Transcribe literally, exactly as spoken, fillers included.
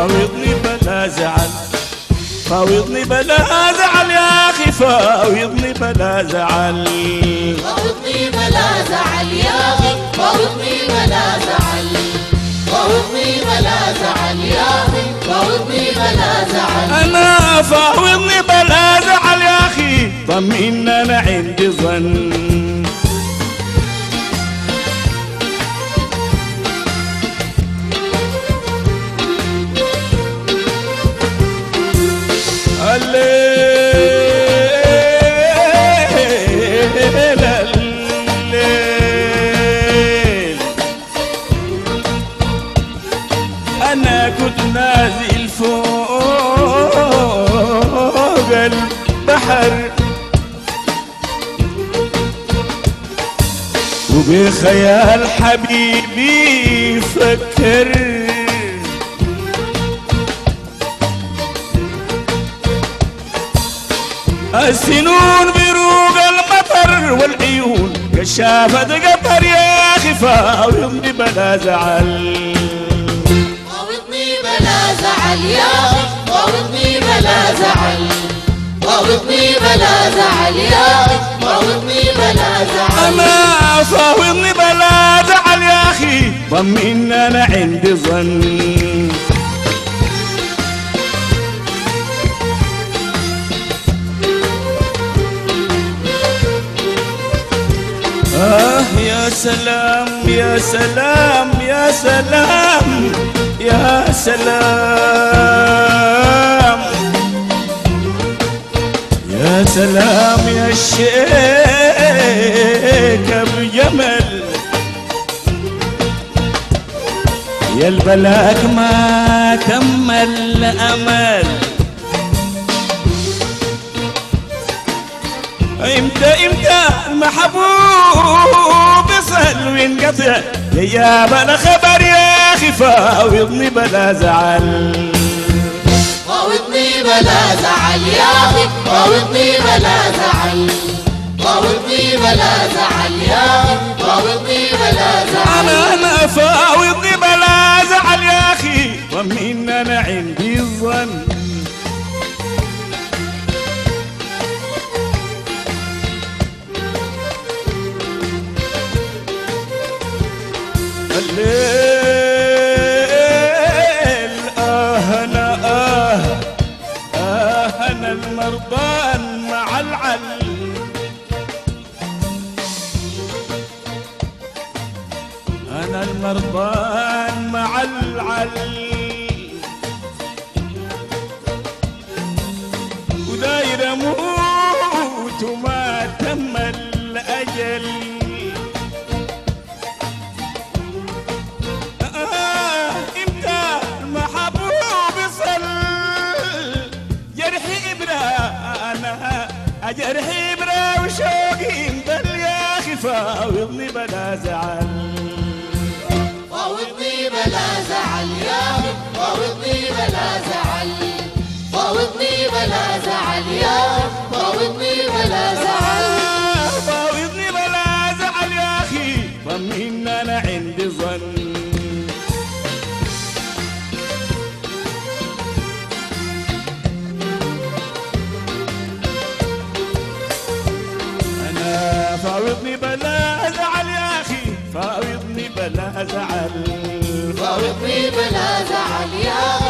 فاوضني بلا زعل، فاوضني بلا زعل يا أخي، فاوضني بلا زعل، فاوضني بلا زعل يا أخي، فاوضني بلا زعل، فاوضني بلا زعل يا أخي، فاوضني بلا زعل. أنا فاوضني بلا زعل يا أخي، طمئن أنا عندي ظن. الليل الليل أنا كنت نازل فوق البحر، وبخيال حبيبي فكر، السنون بروق المطر والعيون كشافت قطر يا أخي، فاوضني بلا زعل، فاوضني بلا زعل يا أخي، فاوضني بلا زعل، فاوضني بلا زعل يا أخي، فاوضني بلا زعل. أنا فاوضني بلا زعل يا أخي، طمئن أنا عندي ظن. آه يا سلام يا سلام يا سلام يا سلام يا سلام يا الشيك أبو جمل، يا البلاك ما كمل أمل. امتى امتى المحبوب يصل وينقطع، يا بلا خبر يا أخي، فاوضني بلا زعل، فاوضني بلا زعل يا أخي، فاوضني بلا زعل، فاوضني بلا زعل يا أخي، فاوضني بلا زعل. أنا أنا فاوضني بلا زعل يا أخي، طمئن أنا عندي الظن. الليل آه أنا آه آه أنا المرضان مع العل، أنا المرضان مع العل، وداير أموت وما تم الأجل. جرحي إبرة وشوقي مدل يا أخي، فاوضني بلا زعل، فاوضني بلا زعل يا أخي، فاوضني بلا زعل، فاوضني بلا زعل يا أخي، فاوضني بلا زعل، فاوضني بلا زعل يا أخي، طمئن أنا عندي ظن. فاوضني بلا زعل يا أخي، فاوضني بلا زعل، فاوضني بلا زعل يا أخي.